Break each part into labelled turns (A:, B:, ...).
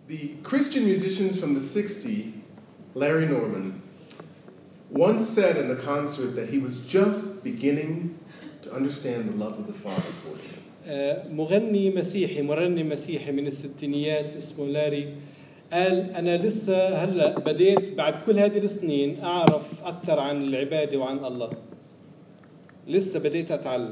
A: The Christian musicians from the 60s, Larry Norman, once said in a concert that he was just beginning to understand the love of the Father for him.
B: مرنم مسيحي من الستينيات اسمه لاري قال أنا لسه هلأ بديت بعد كل هذه السنين أعرف أكثر عن العبادة وعن الله. لسه بديت أتعلم.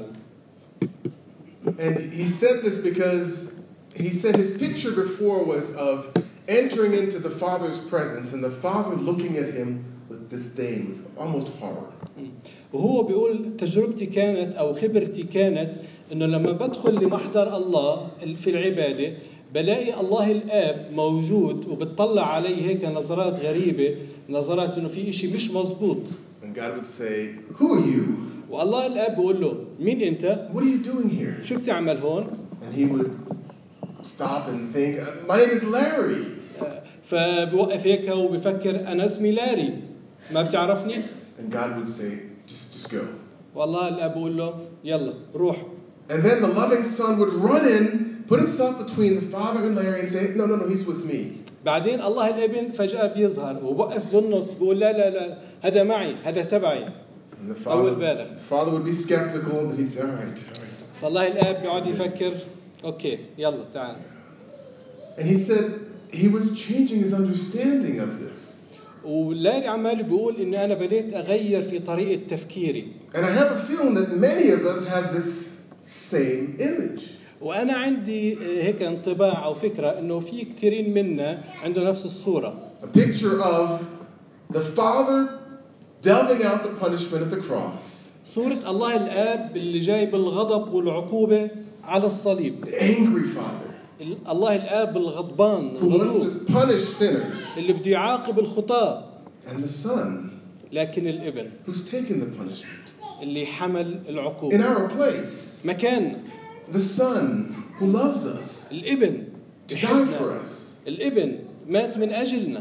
A: And he said this because he said his picture before was of entering into the Father's presence and the Father looking at him with disdain, with almost horror.
B: وهو بيقول تجربتي كانت أو خبرتي كانت إنه لما بدخل لمحضر الله في العبادة بلاقي الله الآب موجود وبتطلع علي هيك نظرات غريبة، نظرات إنه في إشي مش مزبوط.
A: And God would say, "Who are you?"
B: والله الآب بيقول له مين أنت؟
A: What are you doing here?
B: شو بتعمل هون؟
A: And he would stop and think, "My name is Larry."
B: فبوقف هيك وبفكر أنا اسمي لاري، ما بتعرفني؟
A: And God would say, just go.
B: والله الأب بيقول له يلا روح.
A: And then the loving son would run in, put himself between the father and Larry and say, no, he's with me.
B: بعدين الله الابن فجأة بيظهر وبوقف بالنص بيقول لا هذا معي، هذا تبعي.
A: And the father would be skeptical, but he'd say, all right.
B: فالله الاب بيقعد يفكر اوكي يلا تعال.
A: And he said he was changing his understanding of this.
B: ولاري عمال بيقول اني انا بديت اغير في طريقة تفكيري.
A: And I have a feeling that many of us have this same image.
B: وأنا عندي هيك انطباع أو فكرة إنه في كثيرين منا عنده نفس الصورة.
A: A picture of the Father delving out the punishment at the cross.
B: صورة الله الآب اللي جاي بالغضب والعقوبة على الصليب.
A: The angry Father.
B: الله الآب الغضبان.
A: Who wants to punish sinners.
B: اللي بده يعاقب الخطاة.
A: And the Son.
B: لكن الابن.
A: Who's taken the punishment.
B: اللي حمل العقوبة.
A: In our place.
B: مكاننا.
A: The Son who loves us.
B: الابن.
A: To die for us.
B: الابن مات من أجلنا.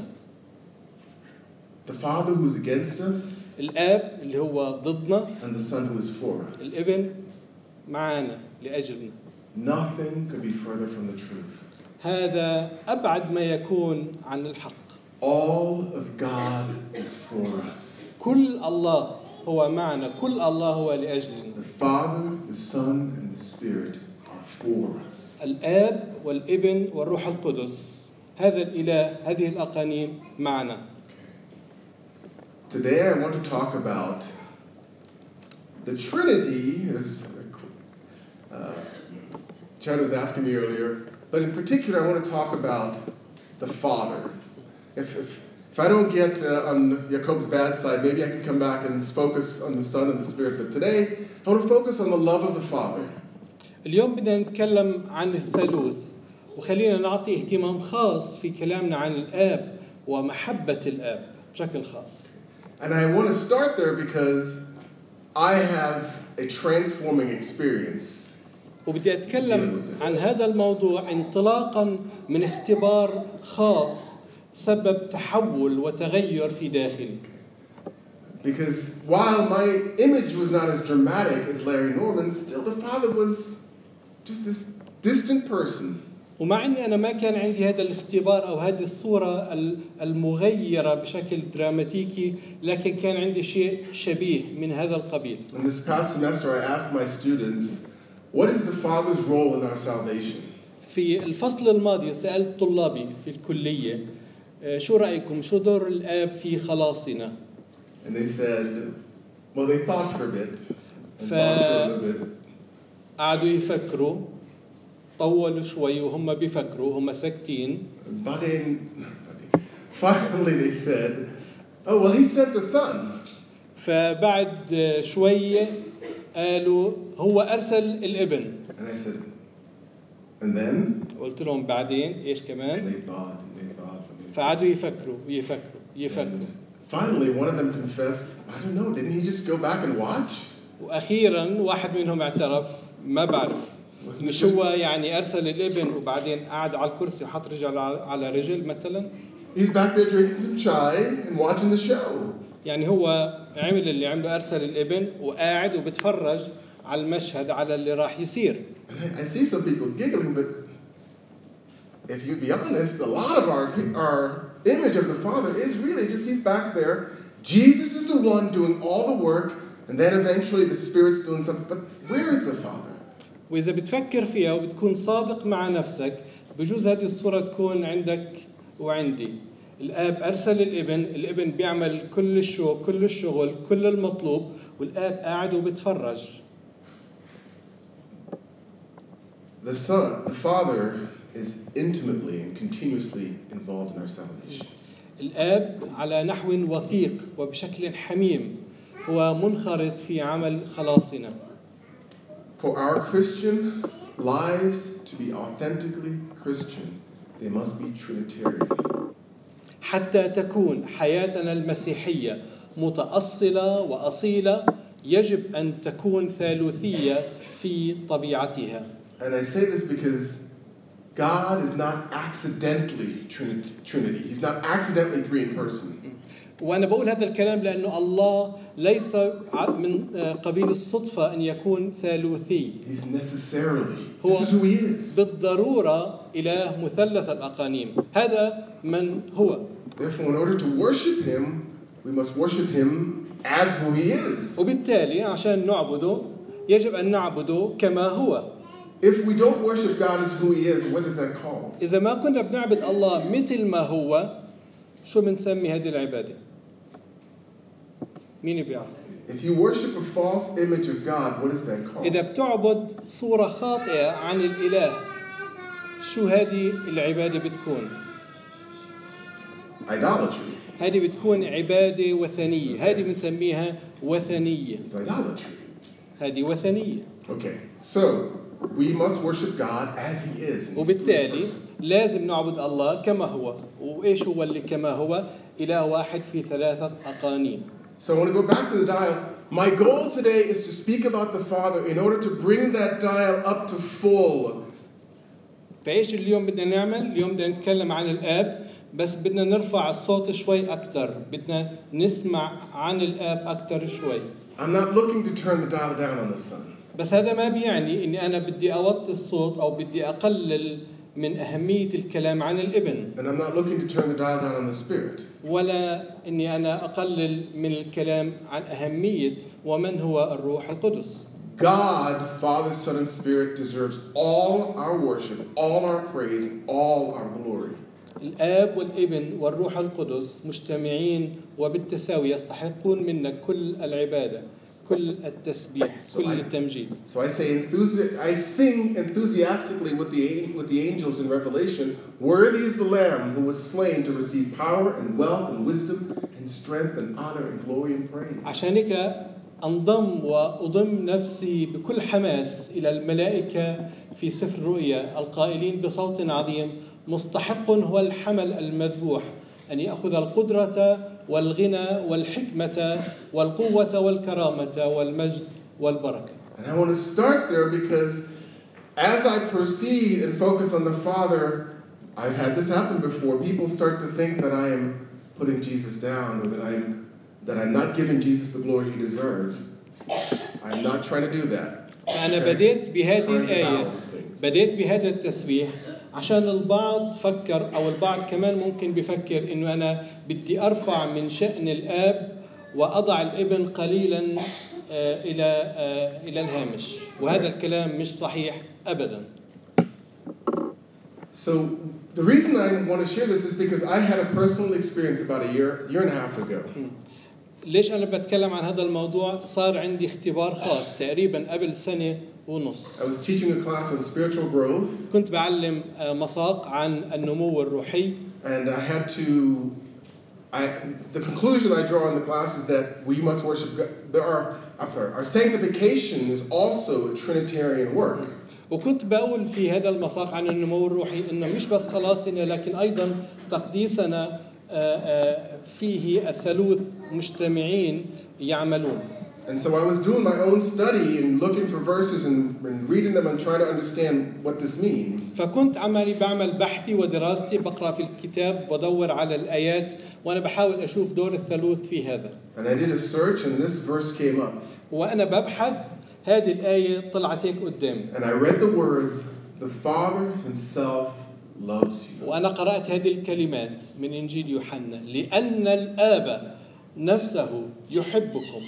A: The Father who is against us.
B: الآب اللي هو ضدنا.
A: And the Son who is for us.
B: الابن معانا لأجلنا.
A: Nothing could be further from the truth.
B: هذا أبعد ما يكون عن الحق.
A: All of God is for us.
B: كل الله هو معنا، كل الله هو لأجلنا.
A: The Father, the Son, and the Spirit are for us.
B: الآب والابن والروح القدس، هذا الإله، هذه الأقانيم معنا.
A: Today I want to talk about the Trinity, as Chad was asking me earlier, but in particular I want to talk about the Father. If I don't get on Jacob's bad side, maybe I can come back and focus on the Son and the Spirit. But today, I want to focus on the love of the Father.
B: اليوم بدنا نتكلم عن الثالوث، وخلينا نعطي اهتمام خاص في كلامنا عن الآب ومحبة الآب بشكل خاص.
A: And I want to start there because I have a transforming experience.
B: وبدي أتكلم عن هذا الموضوع انطلاقا من اختبار خاص سبب تحول وتغير في داخلي.
A: Because while my image was not as dramatic as Larry Norman's, still the Father was just this distant person.
B: ومع اني انا ما كان عندي هذا الاختبار او هذه الصورة المغيرة بشكل دراماتيكي، لكن كان عندي شيء شبيه من هذا القبيل.
A: In this past semester I asked my students, what is the Father's role in our salvation?
B: في الفصل الماضي سألت طلابي في الكلية شو رأيكم شو دور الآب في خلاصنا؟
A: And they said, well, they thought for a bit. And thought for a little bit.
B: قعدوا يفكروا طولوا شوي وهم بيفكروا هم ساكتين.
A: Finally they said, oh, well, he sent the Son.
B: فبعد شوية قالوا هو أرسل الابن.
A: And I said, and then?
B: قلت لهم بعدين إيش كمان؟
A: And they thought.
B: فقعدوا يفكروا.
A: Finally, one of them confessed, I don't know, didn't he just go back and watch?
B: وأخيرا واحد منهم اعترف ما بعرف. مش هو يعني أرسل الابن وبعدين قعد على الكرسي وحط رجل على رجل مثلا.
A: He's back there drinking some chai and watching the show.
B: يعني هو عمل اللي عمله أرسل الابن وقاعد وبتفرج على المشهد على اللي راح يصير.
A: I see some people giggling, but if you be honest, a lot of our image of the Father is really just He's back there. Jesus is the one doing all the work, and then eventually the Spirit's doing something. But where is the Father?
B: وإذا بتفكر فيها وبتكون صادق مع نفسك بجوز هذه الصورة تكون عندك وعندي. الآب أرسل الابن بيعمل كل الشغل كل المطلوب والآب قاعد وبتفرج.
A: The Father is intimately and continuously involved in our salvation.
B: الآب على نحو وثيق وبشكل حميم هو منخرط في عمل خلاصنا.
A: For our Christian lives to be authentically Christian, they must be Trinitarian.
B: حتى تكون حياتنا المسيحية متأصلة وأصيلة يجب أن تكون ثالوثية في طبيعتها.
A: And I say this because God is not accidentally Trinity. He's not accidentally three in person.
B: وأنا بقول هذا الكلام لأنه الله ليس من قبيل الصدفة أن يكون ثالوثي.
A: He's necessarily. This is who He is.
B: بالضرورة إله مثلث الأقانيم. هذا من هو.
A: Therefore, in order to worship Him, we must worship Him as who He is.
B: وبالتالي عشان نعبده يجب أن نعبده كما هو.
A: If we don't worship God as who He is, what is that called?
B: إذا ما كنا بنعبد الله مثل ما هو شو بنسمي هذه العبادة؟ مين بيعرف؟
A: If you worship a false image of God, what is that called?
B: إذا بتعبد صورة خاطئة عن الإله شو هذه العبادة بتكون؟
A: Idolatry.
B: هذه بتكون عبادة وثنية. هذه بنسميها وثنية.
A: It's idolatry.
B: هذه وثنية.
A: Okay, so we must worship God as He is.
B: وبالتالي لازم نعبد الله كما هو. وإيش هو اللي كما هو؟ إله واحد في ثلاثة أقانيم.
A: So I want to go back to the dial. My goal today is to speak about the Father in order to bring that dial up to full.
B: فإيش اليوم بدنا نعمل؟ اليوم بدنا نتكلم عن الآب بس بدنا نرفع الصوت شوي أكتر. بدنا نسمع عن الآب أكتر شوي.
A: I'm not looking to turn the dial down on the Son.
B: بس هذا ما بيعني إني أنا بدي أوطي الصوت أو بدي أقلل من أهمية الكلام عن الابن.
A: And I'm not looking to turn the dial down on the Spirit.
B: ولا إني أنا أقلل من الكلام عن أهمية ومن هو الروح القدس.
A: God, Father, Son, and Spirit deserves all our worship, all our praise, all our glory.
B: الآب والابن والروح القدس مجتمعين وبالتساوي يستحقون منا كل العبادة كل التسبيح كل التمجيد.
A: So I sing enthusiastically with the angels in Revelation, worthy is the Lamb who was slain to receive power and wealth and wisdom and strength and honor and glory and praise.
B: عشان هيك أنضم وأضم نفسي بكل حماس إلى الملائكة في سفر الرؤيا القائلين بصوت عظيم مستحق هو الحمل المذبوح أن يأخذ القدرة والغنى والحكمة والقوة والكرامة والمجد والبركة.
A: And I want to start there because as I proceed and focus on the Father, I've had this happen before. People start to think that I am putting Jesus down or that I'm not giving Jesus the glory He deserves. I'm not trying to do that.
B: فأنا بديت بهذه الآية بديت بهذا التسبيح عشان البعض فكر أو البعض كمان ممكن بفكر إنه أنا بدي أرفع من شأن الآب وأضع الابن قليلا إلى الهامش وهذا الكلام مش صحيح أبدا.
A: So the reason I want to share this is because I had a personal experience about a year and a half ago.
B: ليش أنا بتكلم عن هذا الموضوع؟ صار عندي اختبار خاص تقريبا قبل سنة ونص.
A: I was teaching a class on spiritual growth.
B: كنت بعلم مساق عن النمو الروحي.
A: And I had to. The conclusion I draw in the class is that we must worship God. Our sanctification is also a Trinitarian work.
B: وكنت بقول في هذا المساق عن النمو الروحي إنه مش بس خلاصنا لكن أيضا تقديسنا فيه الثالوث مجتمعين يعملون.
A: And so I was doing my own study and looking for verses and reading them and trying to understand what this means.
B: فكنت عمالي بعمل بحثي ودراستي بقرأ في الكتاب بدور على الآيات وأنا بحاول أشوف دور الثالوث في هذا.
A: And I did a search and this verse came up.
B: وأنا ببحث هذه الآية طلعت هيك قدامي.
A: And I read the words, the Father Himself loves you.
B: وأنا قرأت هذه الكلمات من إنجيل يوحنا لأن الآب نفسه يحبكم.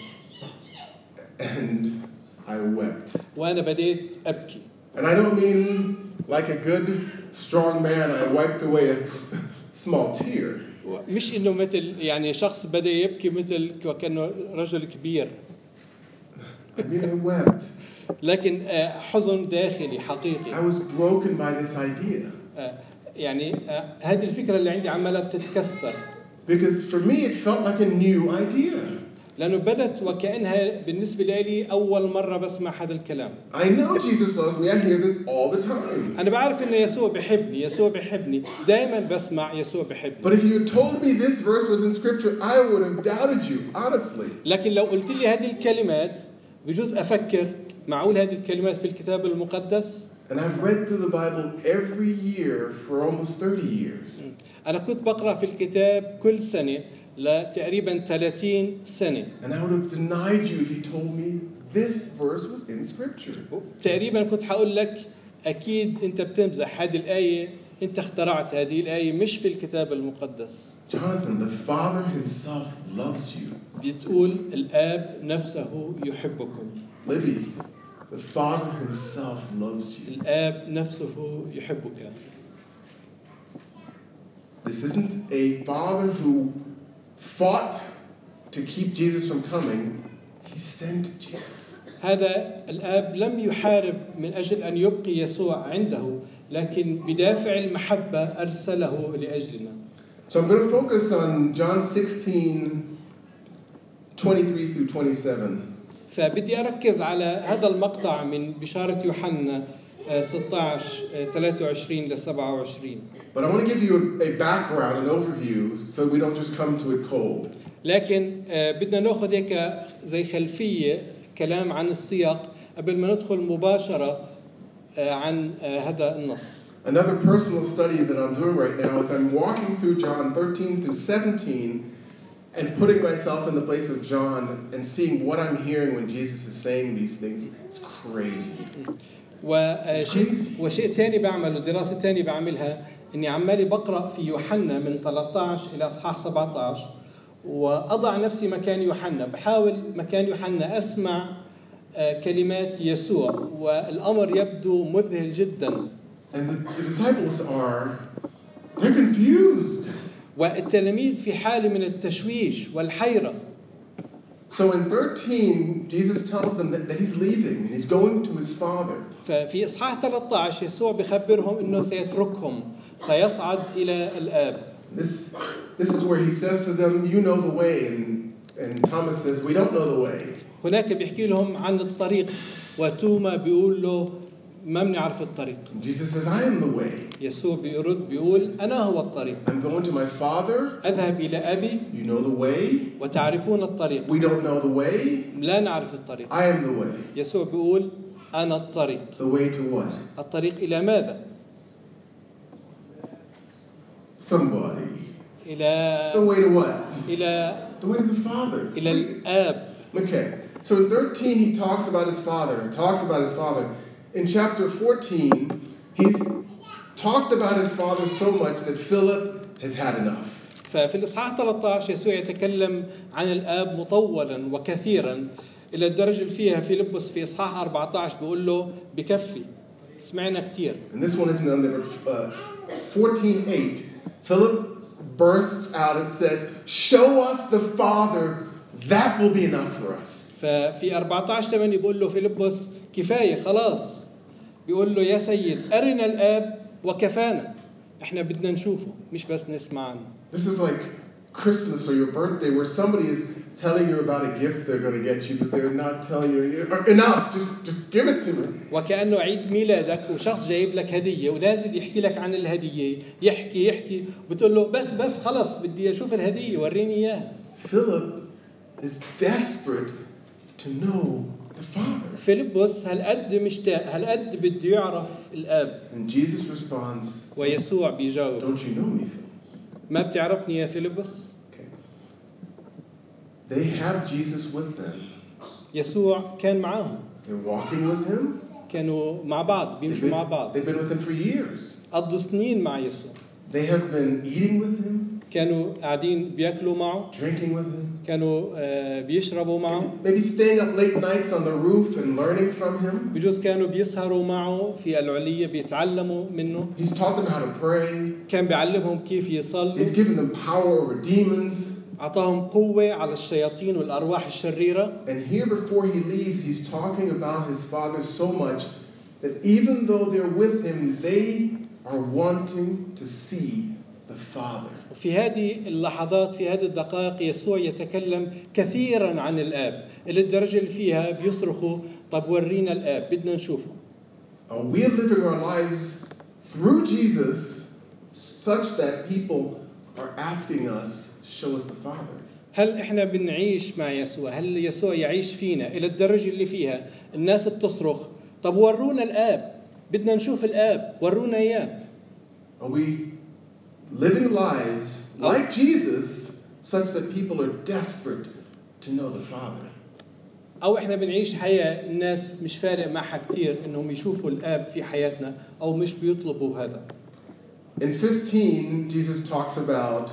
A: And I wept.
B: وأنا بديت أبكي.
A: And I don't mean like a good, strong man, I wiped away a small tear.
B: مش إنه مثل يعني شخص بدأ يبكي مثل وكأنه رجل كبير.
A: I mean, I wept.
B: لكن حزن داخلي حقيقي.
A: I was broken by this idea.
B: يعني هذه الفكرة اللي عندي عمالة بتتكسر.
A: Because for me it felt like a new idea.
B: لأنه بدت وكأنها بالنسبة لي أول مرة بسمع هذا الكلام.
A: I know Jesus loves me. I hear this all the time.
B: أنا بعرف إن يسوع بيحبني. دائما بسمع يسوع بيحبني.
A: But if you had told me this verse was in Scripture, I would have doubted you, honestly.
B: لكن لو قلت لي هذه الكلمات بجوز أفكر معقول هذه الكلمات في الكتاب المقدس؟
A: And I've read through the Bible every year for almost 30 years.
B: أنا كنت بقرأ في الكتاب كل سنة لتقريبا 30 سنة.
A: And I would have denied you if you told me this verse was in Scripture.
B: تقريبا كنت هقول لك أكيد أنت بتمزح هذه الآية أنت اخترعت هذه الآية مش في الكتاب المقدس.
A: Jonathan, the Father himself loves you.
B: بتقول الآب نفسه يحبكم.
A: Libby, the Father himself loves you.
B: الآب نفسه يحبك.
A: This isn't a father who fought to keep Jesus from coming. He sent Jesus.
B: هذا الآب لم يحارب من أجل أن يبقي يسوع عنده لكن بدافع المحبة أرسله لأجلنا.
A: So I'm going to focus on John 16:23 through 27.
B: فبدي أركز على هذا المقطع من بشارة يوحنا 16:23 ل 27.
A: But I want to give you a background, an overview, so we don't just come to it cold.
B: لكن بدنا نأخذ هيك زي خلفية كلام عن السياق قبل ما ندخل مباشرة عن هذا النص.
A: Another personal study that I'm doing right now is I'm walking through John 13 through 17 and putting myself in the place of John and seeing what I'm hearing when Jesus is saying these things. It's crazy.
B: وشيء ثاني بعمله دراسة ثانية بعملها إني عمالي بقرأ في يوحنا من 13 إلى أصحاح 17 وأضع نفسي مكان يوحنا بحاول مكان يوحنا أسمع كلمات يسوع والأمر يبدو مذهل جدا.
A: And the disciples they're confused.
B: والتلاميذ في حالة من التشويش والحيرة.
A: So in 13, Jesus tells them that he's leaving and he's going to his Father.
B: ففي إصحاح 13 يسوع بخبرهم إنه سيتركهم سيصعد إلى الآب.
A: This is where he says to them, you know the way, and Thomas says, we don't know the way.
B: هناك بيحكي لهم عن الطريق وتوما بيقول له ما بنعرف الطريق.
A: Jesus says, I am the way.
B: يسوع بيقول أنا هو الطريق.
A: I'm going to my Father.
B: أذهب إلى أبي.
A: You know the way.
B: وتعرفون الطريق.
A: We don't know the way.
B: لا نعرف الطريق.
A: I am the way.
B: يسوع بيقول أنا الطريق.
A: The way to what?
B: الطريق إلى ماذا؟
A: Somebody.
B: إلى.
A: The way to what?
B: إلى.
A: The way to the Father.
B: إلى الآب.
A: Okay. So in 13 he talks about his Father. In chapter 14, he's talked about his Father so much that Philip has had enough.
B: ففي الإصحاح 13 يسوع يتكلم عن الآب مطولا وكثيرا إلى الدرجة اللي فيها فيلبس في إصحاح 14 بيقول له بكفي سمعنا كتير.
A: And this one isn't on there, but 14:8, Philip bursts out and says, "Show us the Father, that will be enough for us."
B: ففي 14:8 بيقول له فيلبس كفاية خلاص. بيقول له يا سيد أرنا الآب وكفانا. إحنا بدنا نشوفه مش بس نسمع عنه.
A: This is like Christmas or your birthday where somebody is telling you about a gift they're going to get you, but they're not telling you enough. Just give it to me.
B: وكأنه عيد ميلادك وشخص جايب لك هدية ونازل يحكي لك عن الهدية يحكي بتقول له بس خلص بدي أشوف الهدية وريني إياها.
A: Philip is desperate to know the Father.
B: فيلبس هالقد مشتاق هالقد بده يعرف الآب.
A: And Jesus responds,
B: ويسوع بيجاوب.
A: "Don't you know me, Philip?"
B: ما بتعرفني يا فيلبس؟
A: Okay. They have Jesus with them.
B: يسوع كان معاهم.
A: They're walking with him.
B: كانوا مع بعض بيمشوا مع بعض.
A: They've been with him for years.
B: قضوا سنين مع يسوع.
A: They have been eating with him,
B: كانوا قاعدين بياكلوا معه،
A: drinking with him,
B: كانوا بيشربوا معه،
A: maybe staying up late nights on the roof and learning from him.
B: بجوز كانوا بيسهروا معه في العلية بيتعلموا منه.
A: He's taught them how to pray.
B: كان بيعلمهم كيف يصلوا.
A: He's given them power over demons.
B: أعطاهم قوة على الشياطين والأرواح الشريرة.
A: And here before he leaves, he's talking about his Father so much that even though they're with him, they are wanting to see the Father.
B: وفي هذه اللحظات في هذه الدقائق يسوع يتكلم كثيرا عن الآب، إلى الدرجة اللي فيها بيصرخوا طب ورينا الآب بدنا نشوفه.
A: We are living our lives through Jesus such that people are asking us, show us the Father.
B: هل إحنا بنعيش مع يسوع؟ هل يسوع يعيش فينا إلى الدرجة اللي فيها الناس بتصرخ طب ورونا الآب، بدنا نشوف الآب، ورونا إياه.
A: Are we living lives like Jesus such that people are desperate to know the Father?
B: أو إحنا بنعيش حياة الناس مش فارق معها كتير إنهم يشوفوا الآب في حياتنا أو مش بيطلبوا هذا.
A: In 15, Jesus talks about,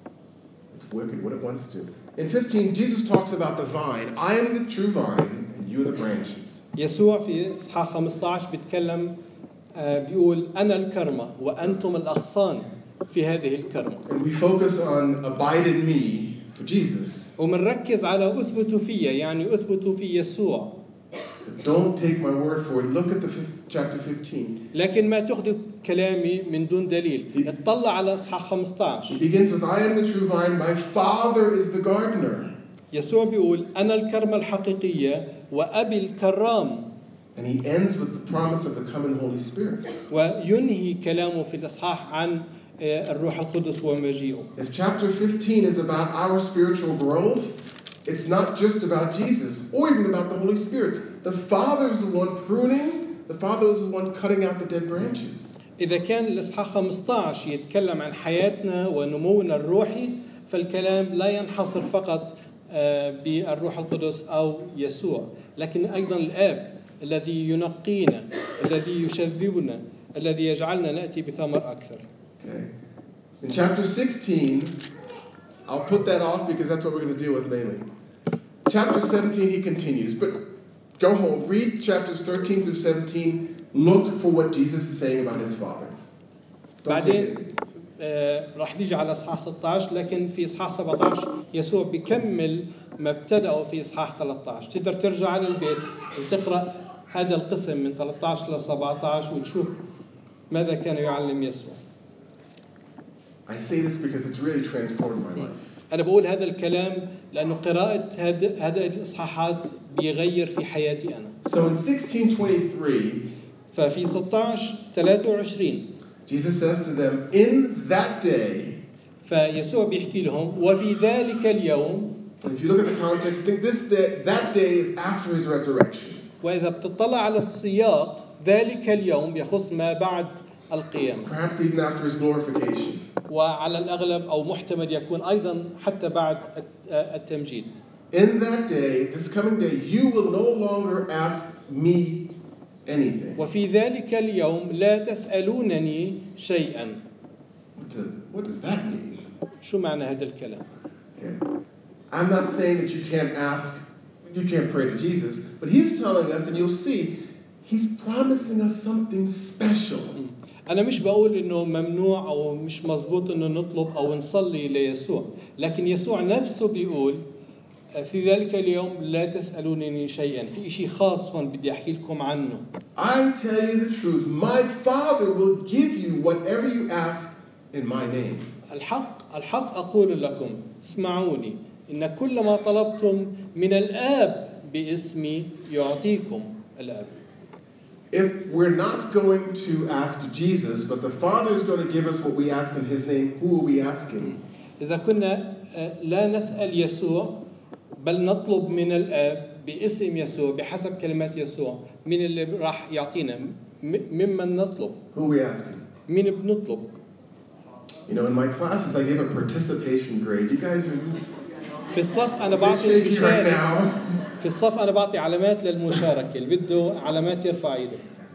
A: it's wicked what it wants to. In 15, Jesus talks about the vine. I am the true vine and you are the branches.
B: يسوع في إصحاح 15 بيتكلم بيقول أنا الكرمة وأنتم الأغصان في هذه الكرمة.
A: And we focus on abide in me for Jesus.
B: ومنركز على أثبتوا فيا، يعني أثبتوا في يسوع.
A: But don't take my word for it. Look at the chapter 15.
B: لكن ما تأخذوا كلامي من دون دليل. اطلع على إصحاح 15.
A: He begins with, I am the true vine, my Father is the gardener.
B: يسوع بيقول أنا الكرمة الحقيقية وأبي الكرام.
A: And he ends with the promise of the coming Holy Spirit.
B: وينهي كلامه في الإصحاح عن الروح القدس ومجيئه.
A: If chapter 15 is about our spiritual growth, it's not just about Jesus or even about the Holy Spirit. The Father is the one pruning, the Father is the one cutting out the dead branches.
B: إذا كان الإصحاح 15 يتكلم عن حياتنا ونمونا الروحي، فالكلام لا ينحصر فقط بالروح القدس أو يسوع، لكن أيضا الآب الذي ينقينا، الذي يشذبنا، الذي يجعلنا نأتي بثمر أكثر.
A: Okay. In chapter 16, I'll put that off because that's what we're going to deal with mainly. Chapter 17, he continues. But go home, read chapters 13 through 17. Look for what Jesus is saying about his Father. Don't take
B: بعدين
A: it.
B: راح نيجي على إصحاح 16، لكن في إصحاح 17 يسوع بيكمل ما ابتدأه في إصحاح 13. تقدر ترجع على البيت وتقرأ هذا القسم من 13 ل 17 وتشوف ماذا كان يعلم يسوع.
A: I say this because it's really transformed my life.
B: أنا بقول هذا الكلام لأنه قراءة هذه الإصحاحات بيغير في حياتي أنا.
A: So in 16:23,
B: ففي 16:23
A: Jesus says to them, in that day,
B: فيسوع بيحكي لهم وفي ذلك اليوم.
A: and if you look at the context, I think that day is after his resurrection.
B: وإذا بتطلع على السياق ذلك اليوم يخص ما بعد القيامة.
A: Perhaps even after his glorification.
B: وعلى الأغلب أو محتمل يكون أيضا حتى بعد التمجيد.
A: In that day, this coming day, you will no longer ask me anything.
B: وفي ذلك اليوم لا تسألونني شيئا.
A: What does that mean?
B: شو معنى هذا الكلام؟
A: Okay. I'm not saying that you can't pray to Jesus, but he's telling us, and you'll see, he's promising us something special.
B: أنا مش بقول إنه ممنوع أو مش مزبوط إنه نطلب أو نصلي ليسوع، لكن يسوع نفسه بيقول في ذلك اليوم لا تسألونني شيئا. في إشي خاص هون بدي أحكي لكم عنه.
A: I tell you the truth. My Father will give you whatever you ask in my name.
B: الحق أقول لكم اسمعوني إن كل ما طلبتم من الآب باسمي يعطيكم الآب.
A: If we're not going to ask Jesus, but the Father is going to give us what we ask in his name, who are we asking?
B: إذا كنا لا نسأل يسوع بل نطلب من الآب باسم يسوع بحسب كلمات يسوع، مين اللي راح يعطينا؟ ممن نطلب؟
A: Who are we asking?
B: مين بنطلب؟
A: You know, in my classes, I give a participation grade. You guys are
B: في الصف أنا بعطي
A: shaking right
B: المشاركة.
A: now.
B: في الصف أنا بعطي علامات للمشاركة، اللي بده علامات يرفع إيده.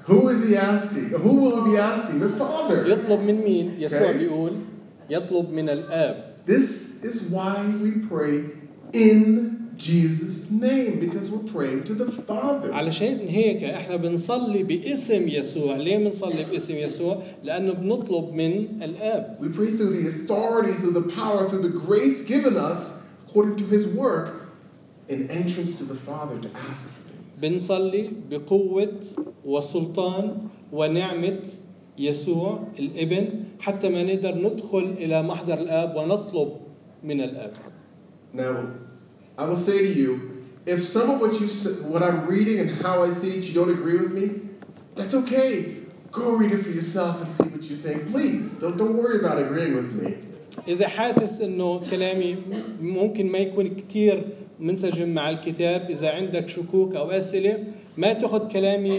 A: Who is he asking? Who will he be asking? The Father.
B: يطلب من مين؟ يسوع
A: Okay.
B: بيقول يطلب من الآب.
A: This is why we pray in Jesus' name, because we're praying to the Father.
B: علشان هيك احنا بنصلي باسم يسوع. ليه بنصلي باسم يسوع؟ لأنه بنطلب من الآب.
A: We pray through the authority, through the power, through the grace given us according to his work in entrance to the Father to ask for things.
B: بنصلي بقوة وسلطان ونعمة يسوع الابن حتى ما نقدر ندخل إلى محضر الآب ونطلب من الآب.
A: Now, I will say to you, if some of what I'm reading and how I see it, you don't agree with me, that's okay. Go read it for yourself and see what you think. Please, don't worry about agreeing with me.
B: إذا حاسس إنه كلامي ممكن ما يكون كتير منسجم مع الكتاب، إذا عندك شكوك أو أسئلة، ما تأخذ كلامي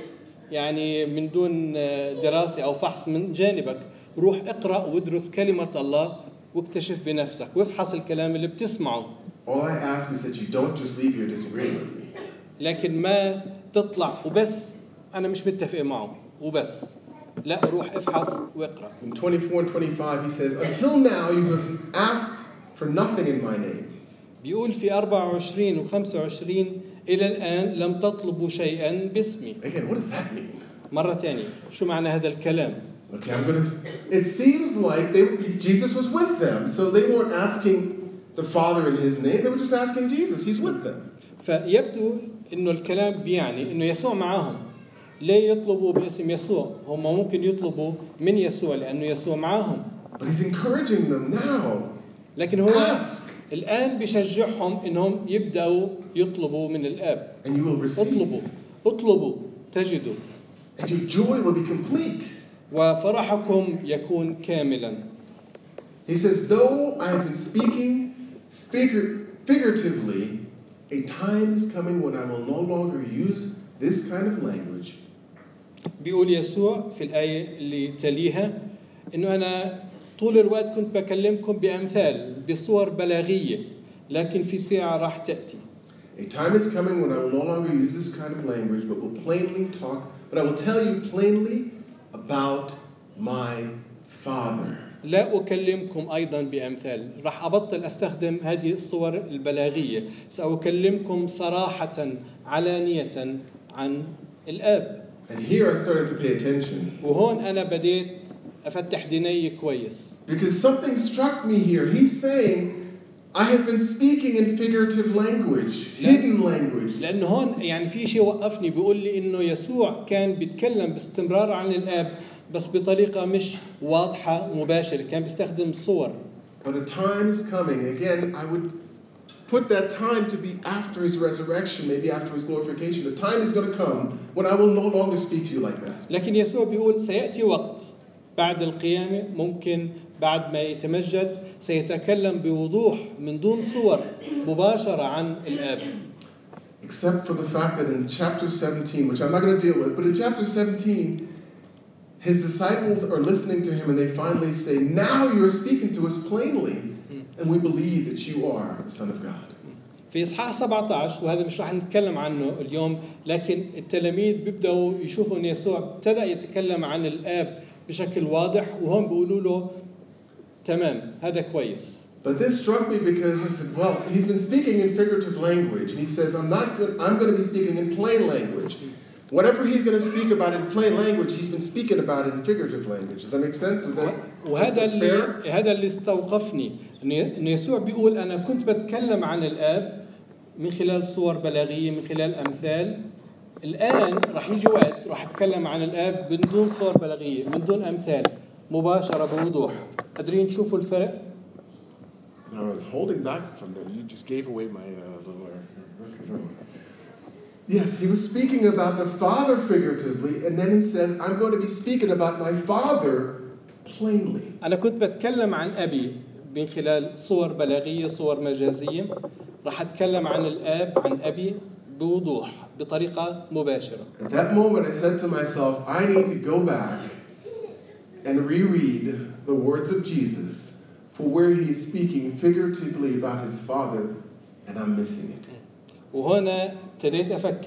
B: يعني من دون دراسة أو فحص من جانبك. روح اقرأ وادرس كلمة الله واكتشف بنفسك وافحص الكلام اللي بتسمعه.
A: All I ask is that you don't just leave here disagreeing with me.
B: لكن ما تطلع وبس أنا مش متفق معه وبس. لا، روح افحص واقرأ.
A: In 24 and 25 he says, until now you have asked for nothing in my name.
B: بيقول في 24 و 25 إلى الآن لم تطلبوا شيئا باسمي.
A: Again, what does that mean?
B: مرة تانية، شو معنى هذا الكلام؟
A: Okay, it seems like Jesus was with them, so they weren't asking the Father in his name, they were just asking Jesus. He's with them.
B: فيبدو إنه الكلام بيعني إنه يسوع معهم. ليه يطلبوا باسم يسوع؟ هم ممكن يطلبوا من يسوع لأنه يسوع معهم.
A: But he's encouraging them now.
B: لكن هو
A: Ask.
B: الآن بيشجعهم إنهم يبدأوا يطلبوا من الآب.
A: And you will receive.
B: اطلبوا تجدوا.
A: And your joy will be complete.
B: وفرحكم يكون كاملا.
A: He says, though I have been speaking figuratively, a time is coming when I will no longer use this kind of language.
B: بيقول يسوع في الآية اللي تليها إنه أنا طول الوقت كنت بكلمكم بأمثال بصور بلاغية، لكن في ساعة راح تأتي.
A: A time is coming when I will no longer use this kind of language, but I will tell you plainly about my Father.
B: لا أكلمكم أيضا بأمثال، راح أبطل أستخدم هذه الصور البلاغية، سأكلمكم صراحة علانية عن الآب.
A: And here I started to pay attention.
B: وهون أنا بديت أفتح ديني كويس.
A: Because something struck me here. He's saying, I have been speaking in figurative language, hidden language.
B: لأنه هون يعني في شيء وقفني بيقول لي إنه يسوع كان بيتكلم باستمرار عن الآب بس بطريقة مش واضحة ومباشرة، كان بيستخدم صور.
A: But a time is coming. Again, I would put that time to be after his resurrection, maybe after his glorification. The time is going to come when I will no longer speak to you like that.
B: لكن يسوع بيقول سيأتي وقت بعد القيامة، ممكن بعد ما يتمجد سيتكلم بوضوح من دون صور مباشرة عن الآب.
A: Except for the fact that in chapter 17, which I'm not going to deal with, but in chapter 17, his disciples are listening to him and they finally say, now you're speaking to us plainly, and we believe that you are the Son of God.
B: في إصحاح 17 وهذا مش راح نتكلم عنه اليوم، لكن التلاميذ بيبدأوا يشوفوا أن يسوع ابتدأ يتكلم عن الآب بشكل واضح وهم بيقولوا له تمام هذا كويس.
A: But this struck me because I said, well, he's been speaking in figurative language. And he says, I'm going to be speaking in plain language. Whatever he's going to speak about in plain language, he's been speaking about in figurative language. Does that make sense?
B: وهذا اللي استوقفني إنه يسوع بيقول أنا كنت بتكلم عن الآب من خلال صور بلاغية، من خلال أمثال. الآن راح يجي وقت راح أتكلم عن الآب من دون صور بلاغية، من دون أمثال، مباشرة بوضوح. قادرين تشوفوا الفرق؟
A: No, I was holding back from them. You just gave away my little. Yes, he was speaking about the Father figuratively, and then he says, I'm going to be speaking about my Father plainly.
B: أنا كنت بتكلم عن أبي من خلال صور بلاغية، صور مجازية. راح أتكلم عن الآب، عن أبي بوضوح، بطريقة مباشرة.
A: At that moment, I said to myself, I need to go back and reread the words of Jesus for where he is speaking figuratively about his Father, and I'm missing it.
B: وهنا ابتديت أفكر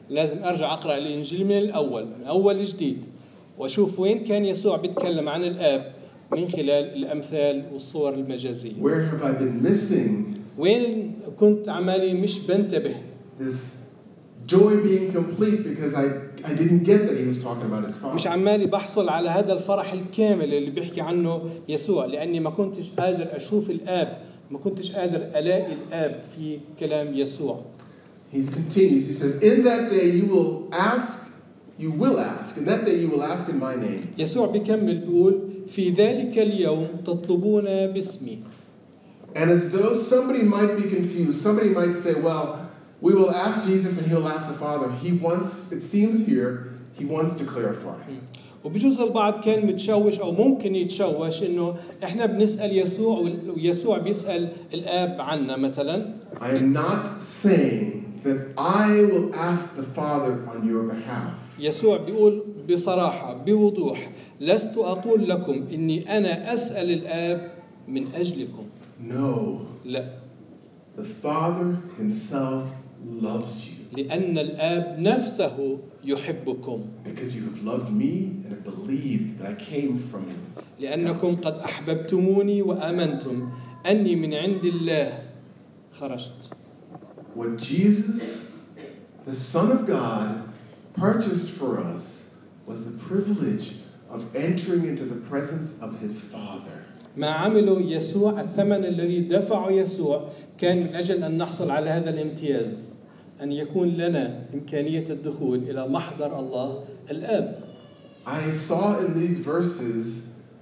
B: لازم أرجع أقرأ الإنجيل من أول جديد، وأشوف وين كان يسوع بيتكلم عن الآب من خلال الأمثال والصور المجازية.
A: Where have I been missing
B: وين كنت عمالي مش بنتبه
A: this joy being complete because I didn't get that he was talking about his
B: مش
A: father.
B: عمالي بحصل على هذا الفرح الكامل اللي بيحكي عنه يسوع، لأني ما كنتش قادر أشوف الآب، ما كنتش قادر ألاقي الآب في كلام يسوع.
A: He continues, he says, in that day you will ask, in that day you will ask in my name.
B: يسوع بيكمل بيقول في ذلك اليوم تطلبون باسمي.
A: And as though somebody might be confused, somebody might say, well, we will ask Jesus and he'll ask the Father. He wants, it seems here, he wants to clarify.
B: وبجوز البعض كان متشوش أو ممكن يتشوش إنه إحنا بنسأل يسوع ويسوع بيسأل الآب عنا مثلا.
A: I am not saying that I will ask the Father on your behalf.
B: يسوع بيقول بصراحة بوضوح لست أقول لكم إني أنا أسأل الآب من أجلكم.
A: No.
B: لا.
A: The Father himself loves you.
B: لأن الآب نفسه يحبكم.
A: Because you have loved me and have believed that I came from him.
B: لأنكم قد أحببتموني وآمنتم أني من عند الله خرجت.
A: What Jesus, the Son of God, purchased for us was the privilege of entering into the presence of his Father.
B: ما عمله يسوع، الثمن الذي دفعه يسوع كان من أجل أن نحصل على هذا الامتياز، أن يكون لنا إمكانية الدخول إلى محضر الله الآب.
A: I saw in these verses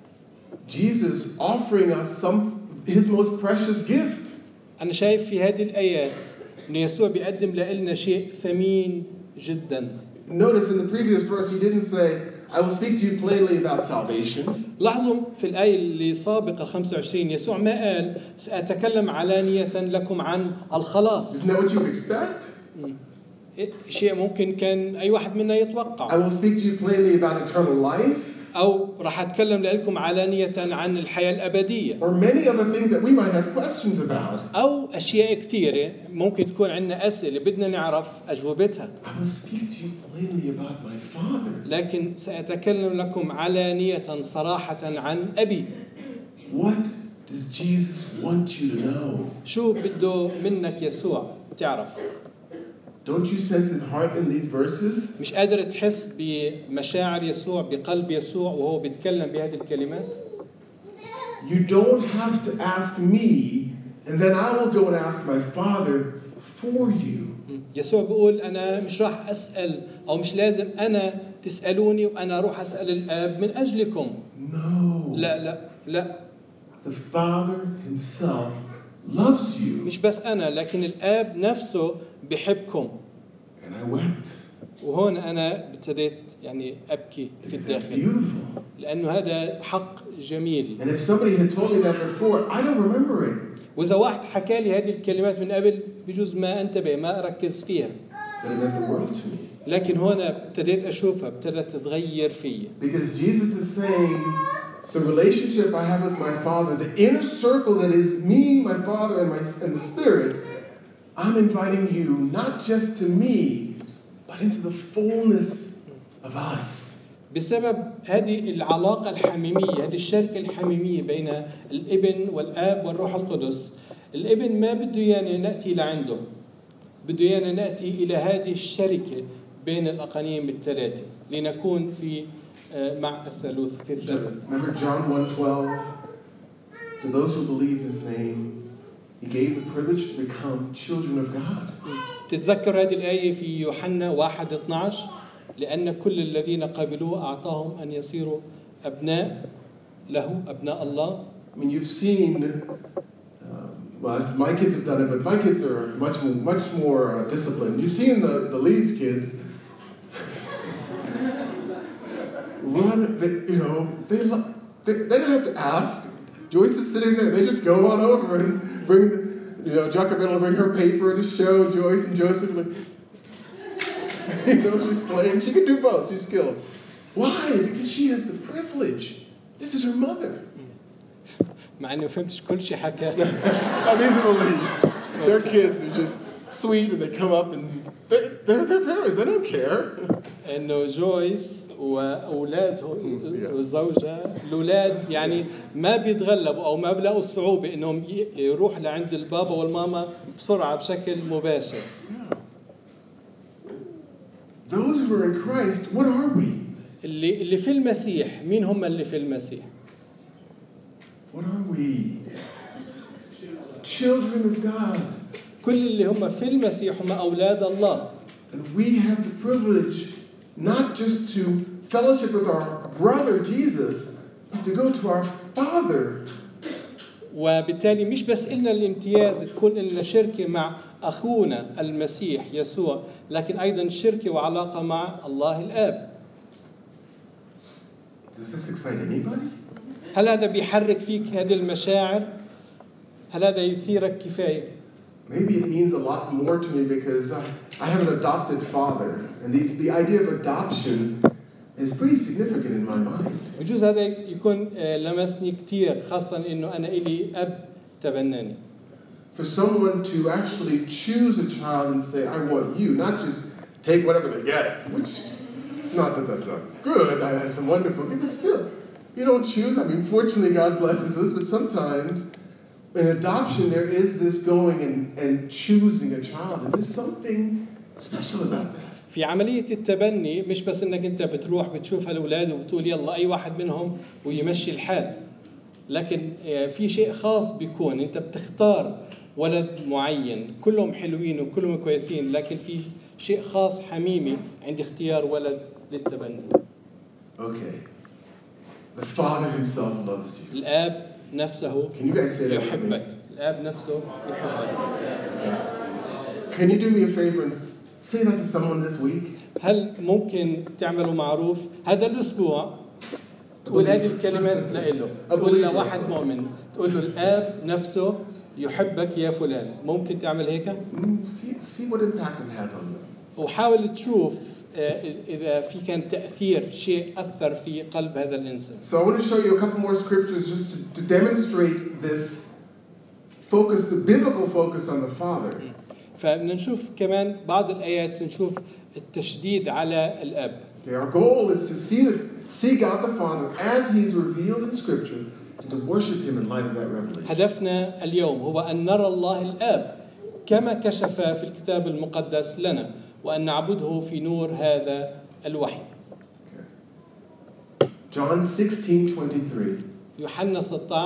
A: Jesus offering us his most precious gift.
B: أنا شايف في هذه الآيات أن يسوع بيقدم لنا شيء ثمين جدا.
A: Notice in the previous verse he didn't say, I will speak to you plainly about salvation.
B: لاحظوا في الآية اللي سابقة 25 يسوع ما قال سأتكلم علانية لكم عن الخلاص.
A: Isn't that what you would expect?
B: شيء ممكن كان أي واحد منا يتوقع.
A: I will speak to you plainly about eternal life.
B: أو راح أتكلم لكم علانية عن الحياة الأبدية.
A: Or many other things that we might have questions about.
B: أو أشياء كثيرة ممكن تكون عندنا أسئلة بدنا نعرف أجوبتها.
A: I will speak to you plainly about my Father.
B: لكن سأتكلم لكم علانية صراحة عن أبي.
A: What does Jesus want you to know?
B: شو بده منك يسوع تعرف؟
A: Don't you sense his heart in these verses?
B: مش قادر تحس بمشاعر يسوع بقلب يسوع وهو بيتكلم بهذه الكلمات؟
A: You don't have to ask me and then I will go and ask my Father for you.
B: يسوع بيقول أنا مش راح أسأل أو مش لازم أنا تسألوني وأنا أروح أسأل الآب من أجلكم.
A: No.
B: لا لا لا.
A: The Father himself loves you.
B: مش بس أنا لكن الآب نفسه بيحبكم.
A: And I wept.
B: وهون أنا ابتديت يعني أبكي في الداخل.
A: Beautiful.
B: لأنه هذا حق جميل.
A: And if somebody had told me that before, I don't remember it.
B: وإذا واحد حكى لي هذه الكلمات من قبل بجوز ما انتبه ما أركز فيها.
A: But it meant the world to me.
B: لكن هنا ابتديت أشوفها ابتدت تتغير فيا.
A: Because Jesus is saying the relationship I have with my Father, the inner circle that is me, my Father, and the Spirit, I'm inviting you not just to me, but into the fullness of us.
B: بسبب هذه العلاقة الحميمية، هذه الشركة الحميمية بين الابن والآب والروح القدس، الابن ما بده يعني نأتي لعنده، بده يعني نأتي إلى هذه الشركة بين الأقانيم الثلاثة لنكون في مع الثالوث في الثالوث.
A: Remember John 1:12? To those who believe his name, he gave the privilege to become children of God.
B: تتذكر هذه الآية في يوحنا 1:12 لأن كل الذين قبلوه أعطاهم أن يصيروا أبناء له أبناء الله.
A: I mean, you've seen, well, my kids have done it, but my kids are much more disciplined. You've seen the Lee's kids run. They don't have to ask. Joyce is sitting there. They just go on over and bring, Jacobin will bring her paper to show Joyce, and Joseph will like, she's playing. She can do both. She's skilled. Why? Because she has the privilege. This is her mother.
B: مع إني فهمتش كل شيء حكى.
A: These are the Lees. Their kids are just sweet, and they come up and They're their parents. I don't care.
B: انه جويس واولاده وزوجها الاولاد يعني ما بيتغلبوا او ما بلاقوا الصعوبه انهم يروح لعند البابا والماما بسرعه بشكل مباشر.
A: Those who are in Christ, what are we?
B: اللي في المسيح، مين هم اللي في المسيح؟
A: What are we? Children of God.
B: كل اللي هم في المسيح هم اولاد الله.
A: And we have the privilege not just to fellowship with our brother Jesus, but to go to our Father.
B: وبالتالي مش بس إلنا الامتياز تكون لنا شركة مع أخونا المسيح يسوع، لكن أيضا شركة وعلاقة مع الله الآب.
A: Does this excite anybody?
B: هل هذا بيحرك فيك هذه المشاعر؟ هل هذا يثيرك كفاية؟
A: Maybe it means a lot more to me because I have an adopted father, and the idea of adoption is pretty significant in my mind.
B: بجوز هذا يكون لمسني كتير، خاصة إنه أنا إلي أب تبناني.
A: For someone to actually choose a child and say, I want you, not just take whatever they get, which, not that that's not good, I have some wonderful people, but still, you don't choose. I mean, fortunately God blesses us, but sometimes in adoption there is this going and choosing a child, and there's something special about that.
B: في عملية التبني مش بس إنك أنت بتروح بتشوف هالأولاد وبتقول يلا أي واحد منهم ويمشي الحال، لكن في شيء خاص بيكون أنت بتختار ولد معين، كلهم حلوين وكلهم كويسين، لكن في شيء خاص حميمي عند اختيار ولد للتبني.
A: Okay. The Father himself loves you.
B: الآب نفسه
A: Can you guys say that with me?
B: يحبك. الآب نفسه يحبك.
A: Can you do me a favor and say that to someone this week?
B: هل ممكن تعملوا معروف هذا الأسبوع تقول هذه الكلمات لإله، تقول لواحد مؤمن، تقول له الآب نفسه يحبك يا فلان. ممكن تعمل هيك؟
A: See what impact it has on you.
B: وحاول تشوف إذا في كان تأثير شيء أثر في قلب هذا الإنسان.
A: So I want to show you a couple more scriptures just to demonstrate this focus, the biblical focus on the Father.
B: فبنشوف كمان بعض الآيات نشوف التشديد على الآب.
A: Okay, our goal is to see God the Father as He is revealed in Scripture and to worship Him in light of that revelation.
B: هدفنا اليوم هو أن نرى الله الآب كما كشف في الكتاب المقدس لنا، وأن نعبده في نور هذا الوحي.
A: Okay. John 16:23.
B: يوحنا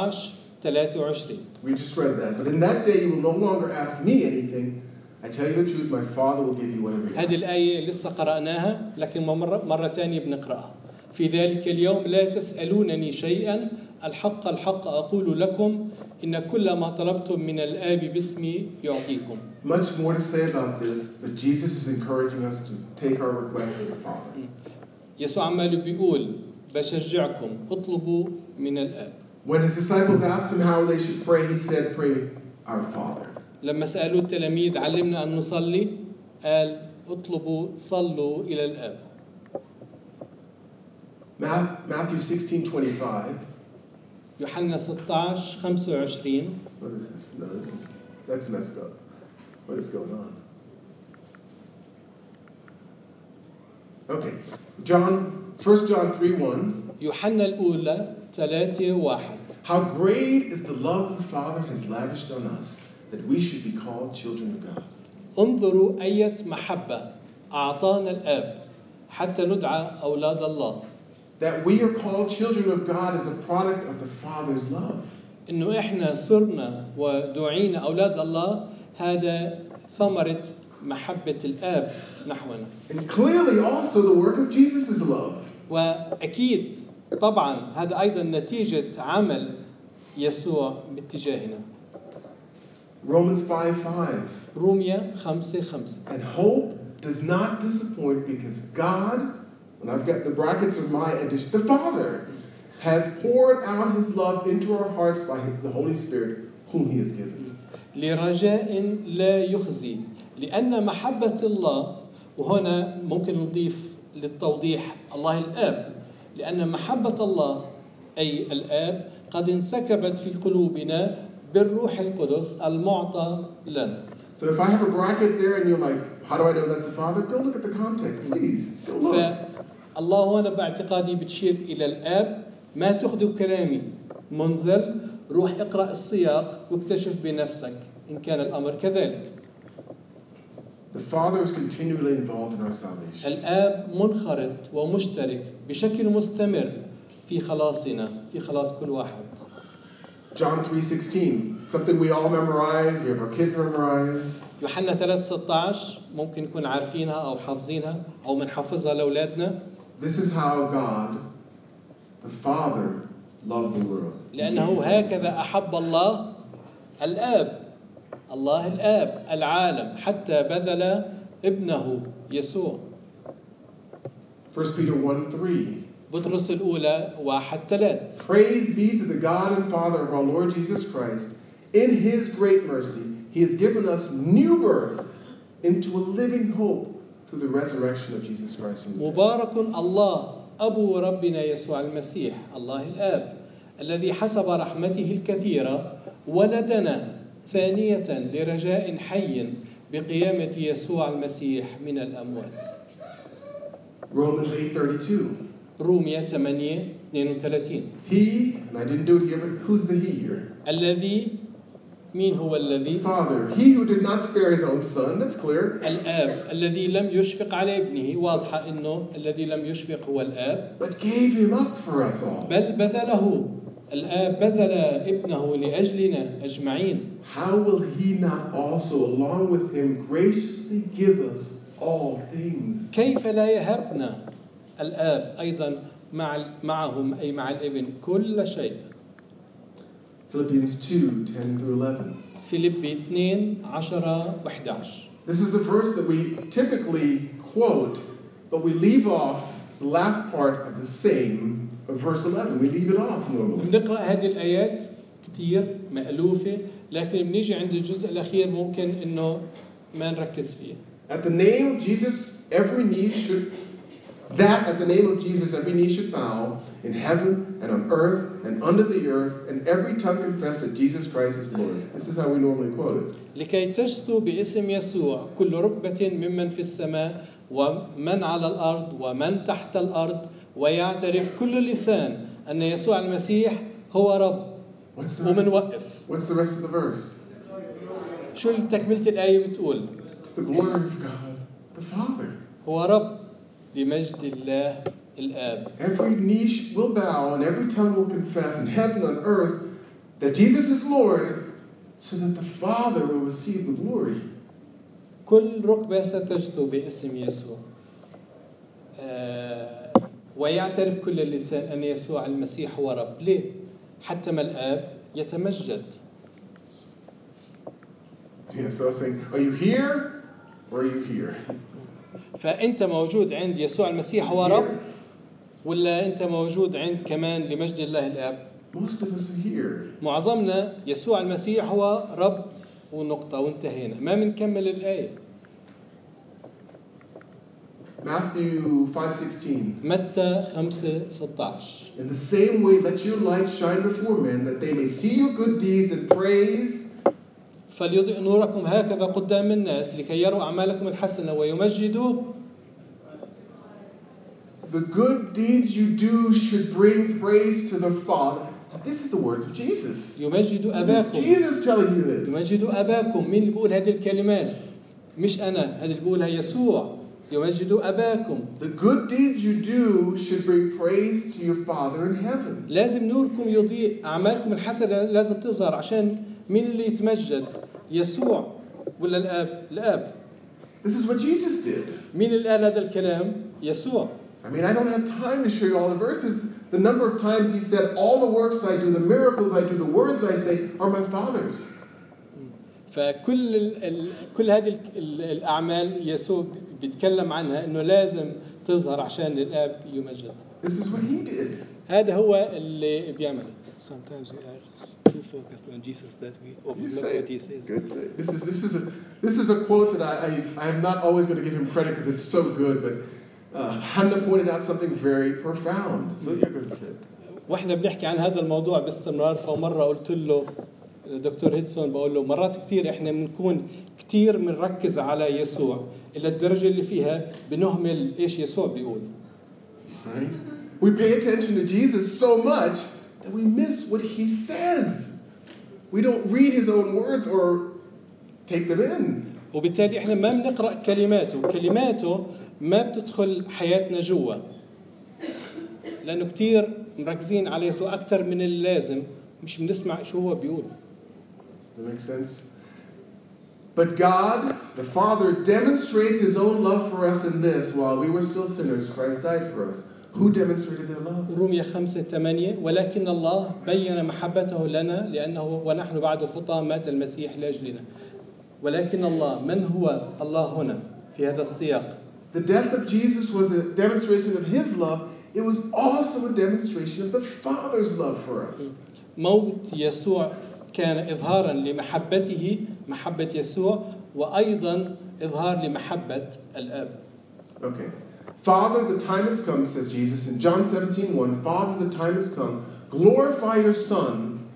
B: 16:23.
A: We just read that. But in that day you will no longer ask me anything. I tell you the truth, my Father will give you whatever you ask.
B: هذه الآية لسه قرأناها، لكن مرة ثانية بنقرأها. في ذلك اليوم لا تسألونني شيئا، الحق الحق أقول لكم إن كل ما طلبتم من الآب باسمي يعطيكم.
A: Much more to say about this, but Jesus is encouraging us to take our request to the Father.
B: يسوع عمال بيقول بشجعكم اطلبوا من الآب.
A: When his disciples asked him how they should pray, he said, pray our Father.
B: لما سألوا التلاميذ علمنا أن نصلي، قال اطلبوا صلوا إلى الآب.
A: Matthew 16:25.
B: يوحنا 16:25.
A: What is this? No, that's messed up. What is going on? Okay. 1 John 3:1.
B: يوحنا الأولى 3:1.
A: How great is the love the Father has lavished on us, that we should be called children of God.
B: انظروا أية محبة أعطانا الآب حتى ندعى أولاد الله.
A: That we are called children of God is a product of the Father's love.
B: إنه إحنا صرنا ودعينا أولاد الله، هذا ثمرة محبة الآب نحونا.
A: And clearly also the work of Jesus' love.
B: وأكيد طبعا هذا أيضا نتيجة عمل يسوع باتجاهنا.
A: Romans 5:5.
B: روميا 5:5.
A: And hope does not disappoint because God, and I've got the brackets of my edition, the Father has poured out His love into our hearts by the Holy Spirit whom He has given.
B: لرجاء لا يخزي لأن محبة الله، وهنا ممكن نضيف للتوضيح الله الآب، لأن محبة الله أي الآب قد انسكبت في قلوبنا بالروح القدس المعطى لنا.
A: So if I have a bracket there and you're like, how do I know that's the Father? Go look at the context, please. Go look.
B: فالله هنا باعتقادي بتشير إلى الآب. ما تاخذوا كلامي منزل، روح اقرأ السياق واكتشف بنفسك إن كان الأمر كذلك.
A: The Father is continually involved in our salvation.
B: الآب منخرط ومشترك بشكل مستمر في خلاصنا، في خلاص كل واحد.
A: John 3:16, something we all memorize, we have our kids memorize.
B: يوحنا 3:16 ممكن نكون عارفينها أو حافظينها أو منحفظها لأولادنا.
A: This is how God, the Father, loved the world.
B: لأنه هكذا أحب الله الآب، الله الآب العالم حتى بذل ابنه يسوع.
A: 1 Peter 1:3.
B: بطرس الأولى 1:3.
A: Praise be to the God and Father of our Lord Jesus Christ. In His great mercy, He has given us new birth into a living hope through the resurrection of Jesus Christ from the dead.
B: مبارك الله أبو ربنا يسوع المسيح الله الآب الذي حسب رحمته الكثيرة ولدنا ثانية لرجاء حي بقيامة يسوع المسيح من الأموات.
A: Romans 8:32.
B: رومية 8:32.
A: He, and I didn't do it here, but who's the He here?
B: الذي، مين هو الذي؟
A: Father. He who did not spare His own Son, that's clear.
B: الآب الذي لم يشفق على ابنه، واضحة إنه الذي لم يشفق هو الآب.
A: But gave Him up for us all.
B: بل بذله، الآب بذل ابنه لأجلنا أجمعين.
A: How will He not also, along with Him, graciously give us all things?
B: كيف لا يهبنا الآب أيضا معهم أي مع الابن كل شيء.
A: Philippians 2:10-11.
B: فيليبي 2:10-11.
A: This is the verse that we typically quote, but we leave off the last part of the same of verse 11. We leave it off normally.
B: بنقرأ هذه الآيات كتير مألوفة، لكن بنيجي عند الجزء الأخير ممكن إنه ما نركز فيه.
A: At the name of Jesus, every knee should bow in heaven and on earth and under the earth, and every tongue confess that Jesus Christ is Lord. This is how we normally quote it.
B: لكي تجثو باسم يسوع كل ركبة ممن في السماء ومن على الأرض ومن تحت الأرض، ويعترف كل لسان أن يسوع المسيح هو رب. ومن وقف.
A: What's the rest of the verse?
B: شو تكملة الآية بتقول؟
A: To the glory of God, the Father.
B: هو رب لمجد الله الآب.
A: Every knee will bow and every tongue will confess in heaven and earth that Jesus is Lord, so that the Father will receive the glory.
B: كل ركبة ستجثو باسم يسوع. ويعترف كل لسان أن يسوع المسيح هو رب. ليه؟ حتى ما الآب يتمجد.
A: Yeah, so I was saying, are you here or are you here?
B: فأنت موجود عند يسوع المسيح هو رب، ولا أنت موجود عند كمان لمجد الله الآب؟
A: Most of us are here.
B: معظمنا يسوع المسيح هو رب ونقطة وانتهينا، ما بنكمل الآية.
A: Matthew 5:16.
B: متى 5:16.
A: In the same way, let your light shine before men, that they may see your good deeds and praise.
B: فليضئ نوركم هكذا قدام الناس لكي يروا أعمالكم الحسنة ويمجدوا.
A: The good deeds you do should bring praise to the Father. This is the words of Jesus.
B: يمجدوا
A: This is
B: أباكم.
A: Jesus telling you this.
B: يمجدوا أباكم. مين اللي بيقول هذه الكلمات؟ مش أنا، هذا اللي بيقولها يسوع. يمجدوا أباكم.
A: The good deeds you do should bring praise to your Father in heaven.
B: لازم نوركم يضيء، أعمالكم الحسنة لازم تظهر عشان مين اللي يتمجد؟ يسوع ولا الآب؟ الآب.
A: This is what Jesus did.
B: مين اللي قال هذا الكلام؟ يسوع.
A: I mean, I don't have time to show you all the verses. The number of times he said, all the works I do, the miracles I do, the words I say are my Father's.
B: كل هذه الأعمال يسوع بيتكلم عنها إنه لازم تظهر عشان الآب يمجد.
A: This is what he did.
B: هذا هو اللي بيعمله. Sometimes we are too focused on Jesus that we overlook what he says.
A: Good. This is a quote that I'm not always going to give him credit because it's so good, but Hannah pointed out something very profound. So you're going to say it.
B: واحنا بنحكي عن هذا الموضوع باستمرار، فمرة قلت له الدكتور هيدسون بقول له مرات كثير احنا بنكون كثير بنركز على يسوع الى الدرجه اللي فيها بنهمل ايش يسوع بيقول.
A: Right? We pay attention to Jesus so much that we miss what he says. We don't read his own words or take them in.
B: وبالتالي احنا ما بنقرا كلماته ما بتدخل حياتنا جوا لانه كثير مركزين على يسوع اكثر من اللازم مش بنسمع شو هو بيقول.
A: Does that make sense? But God, the Father, demonstrates his own love for us in this: while we were still sinners, Christ died for us. Who demonstrated their love?
B: رومية 5:8 ولكن الله بين محبته لنا لأنه ونحن بعد خطاة مات المسيح لأجلنا. ولكن الله، من هو الله هنا في هذا السياق؟
A: The death of Jesus was a demonstration of his love. It was also a demonstration of the Father's love for us.
B: موت يسوع كان إظهارا لمحبته، محبة يسوع، وأيضا إظهار لمحبة الآب.
A: Okay. Father, the time has come, says Jesus in John 17:1. Father, the time has come. Glorify your Son,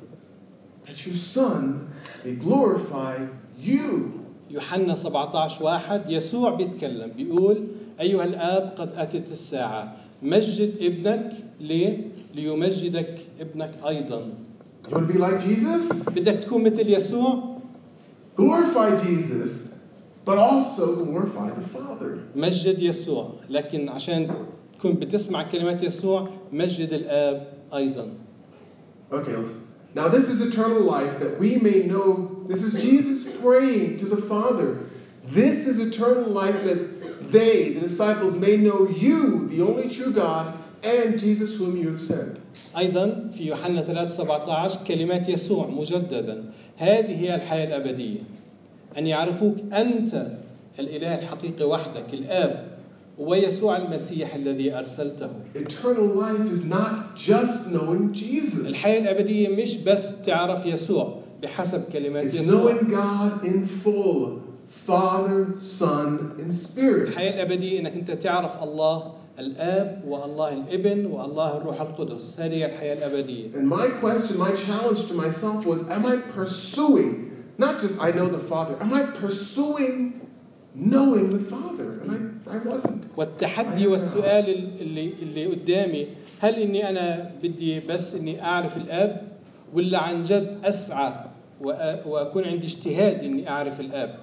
A: that your Son may glorify you.
B: يوحنا 17:1 يسوع بيتكلم بيقول أيها الآب قد أتت الساعة مجد ابنك ليه؟ ليمجدك ابنك أيضا.
A: You want to be like Jesus?
B: بدك تكون مثل يسوع؟
A: Glorify Jesus, but also glorify the Father.
B: مجد يسوع، لكن عشان تكون بتسمع كلمات يسوع مجد الآب أيضا.
A: Okay, now this is eternal life that we may know. This is Jesus praying to the Father. This is eternal life that they, the disciples, may know you, the only true God, and Jesus whom you have sent.
B: أيضا في يوحنا 3:17 كلمات يسوع مجددا: هذه هي الحياة الأبدية أن يعرفوك أنت الإله الحقيقي وحدك الآب ويسوع المسيح الذي أرسلته.
A: Eternal life is not just knowing Jesus.
B: الحياة الأبدية مش بس تعرف يسوع بحسب كلمات
A: It's
B: يسوع.
A: knowing God in full, Father, Son, and Spirit.
B: الحياة الأبدية إنك أنت تعرف الله الآب والله الابن والله الروح القدس. هذه هي الحياة الأبدية.
A: And my question, my challenge to myself was, am I pursuing, not just I know the Father, am I pursuing knowing the Father? And I wasn't.
B: والتحدي والسؤال اللي قدامي هل إني أنا بدي بس إني أعرف الآب ولا عن جد أسعى وأكون عندي اجتهاد إني أعرف الآب.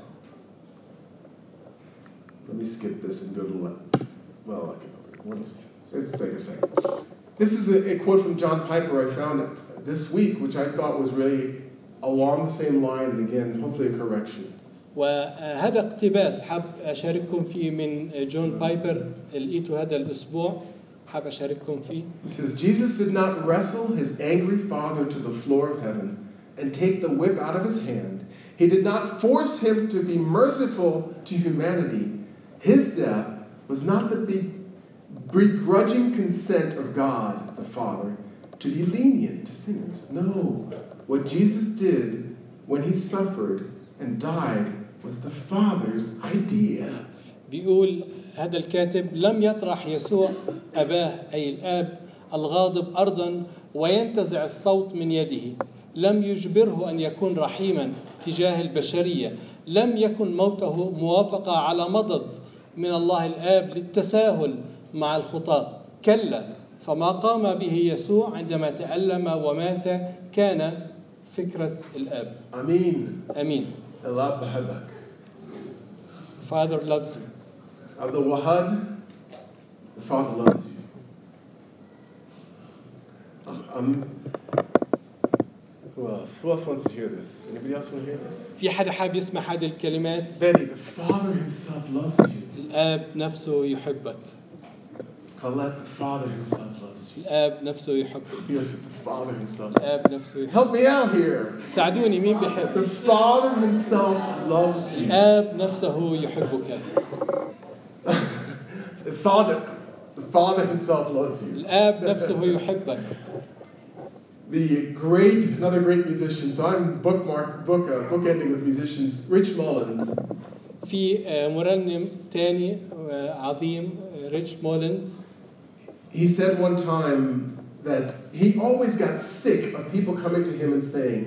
A: Let me skip this and go to okay. Let's take a second. This is a quote from John Piper I found this week, which I thought was really along the same line, and again, hopefully a correction.
B: وهذا اقتباس حاب أشارككم فيه من جون بايبر لقيته هذا الأسبوع حاب أشارككم فيه.
A: It says, Jesus did not wrestle his angry Father to the floor of heaven and take the whip out of his hand. He did not force him to be merciful to humanity. His death was not the begrudging consent of God, the Father, to be lenient to sinners. No, what Jesus did when he suffered and died was the Father's idea.
B: بيقول هذا الكاتب لم يطرح يسوع أباه أي الآب الغاضب أرضا وينتزع الصوت من يده. لم يجبره أن يكون رحيما تجاه البشرية. لم يكن موته موافقة على مضض من الله الآب للتساهل مع الخطاة. كلا، فما قام به يسوع عندما تألم ومات كان فكرة الآب.
A: آمين.
B: آمين.
A: الآب بحبك.
B: Father loves you.
A: Abd al-Wahad, the Father loves you. Who else? Who else wants to hear this? Anybody else want to hear this?
B: في حدا حاب يسمع هذه الكلمات؟
A: Benny, the Father himself loves you.
B: الآب نفسه يحبك.
A: Colette, the Father himself loves you.
B: الآب نفسه يحبك.
A: Yosef, the Father himself.
B: الآب نفسه يحبك.
A: Help me out here.
B: ساعدوني مين بيحب؟
A: The Father himself loves you.
B: الآب نفسه يحبك.
A: Sadiq, the Father himself loves you.
B: الآب نفسه يحبك.
A: Another great musician. So I'm bookending with musicians. Rich Mullins.
B: في مرنم تاني عظيم ريتش مولينز.
A: He said one time that he always got sick of people coming to him and saying,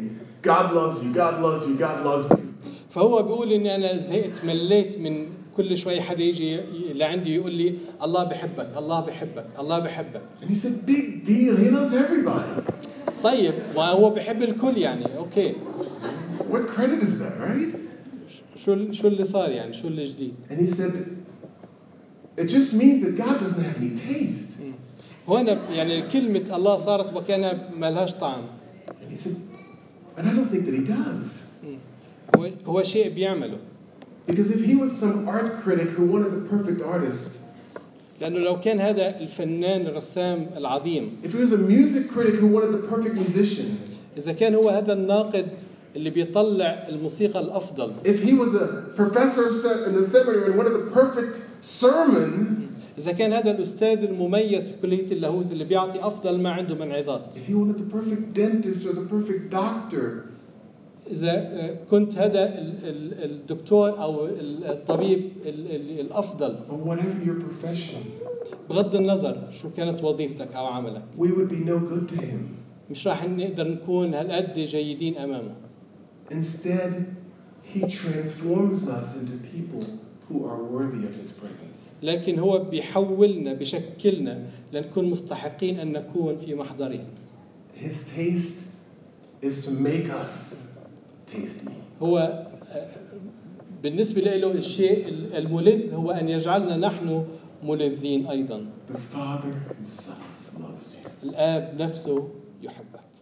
A: God loves you, God loves you, God loves you.
B: فهو بيقول إني أنا زهقت مليت من كل شوي حدا يجي لعندي يقول لي الله بحبك الله بحبك الله بحبك.
A: And he said, big deal, he loves everybody.
B: طيب وهو بحب الكل يعني أوكي.
A: What credit is that, right?
B: شو اللي صار يعني شو اللي جديد؟
A: And he said, it just means that God doesn't have any taste.
B: هنا يعني كلمة الله صارت وكأنها ما لهاش طعم.
A: And he said, and I don't think that he does.
B: هو شيء بيعمله.
A: Because if he was some art critic who wanted the perfect artist,
B: لأنه لو كان هذا الفنان الرسام العظيم,
A: if he was a music critic who wanted the perfect musician,
B: إذا كان هو هذا الناقد اللي بيطلع الموسيقى الأفضل,
A: if he was a professor in the seminary and wanted the perfect sermon,
B: إذا كان هذا الأستاذ المميز في كلية اللاهوت اللي بيعطي أفضل ما عنده من عظات,
A: if he wanted the perfect dentist or the perfect doctor,
B: إذا كنت هذا الدكتور أو الطبيب الأفضل,
A: or whatever your profession,
B: بغض النظر شو كانت وظيفتك أو عملك,
A: we would be no good to him.
B: مش راح نقدر نكون هالقد جيدين أمامه.
A: Instead, he transforms us into people who are worthy of his presence.
B: لكن هو بيحولنا بشكلنا لنكون مستحقين أن نكون في محضره.
A: His taste is to make us tasty.
B: هو بالنسبة له الشيء الملذ هو أن يجعلنا نحن ملذين أيضا.
A: The Father himself loves you.
B: الآب نفسه يحبك.